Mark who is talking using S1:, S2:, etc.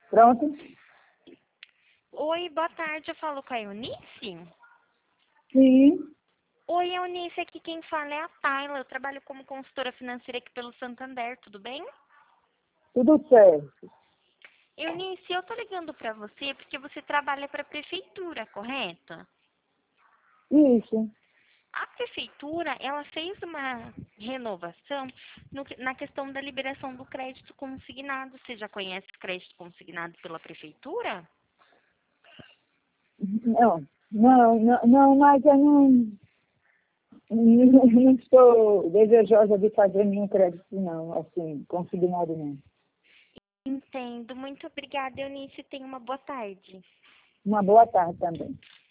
S1: Pronto?
S2: Oi, boa tarde. Eu falo com a Eunice?
S1: Sim,
S2: Oi, Eunice. Aqui quem fala é a Tayla. Eu trabalho como consultora financeira aqui pelo Santander. Tudo bem?
S1: tudo certo.
S2: Eunice, eu tô ligando pra você porque você trabalha para a prefeitura, correto?
S1: Isso.
S2: A prefeitura, ela fez uma renovação na questão da liberação do crédito consignado. Você já conhece o crédito consignado pela prefeitura?
S1: Não, mas eu não estou desejosa de fazer nenhum crédito, não, assim, consignado não.
S2: Entendo. Muito obrigada, Eunice. Tenha uma boa tarde.
S1: Uma boa tarde também.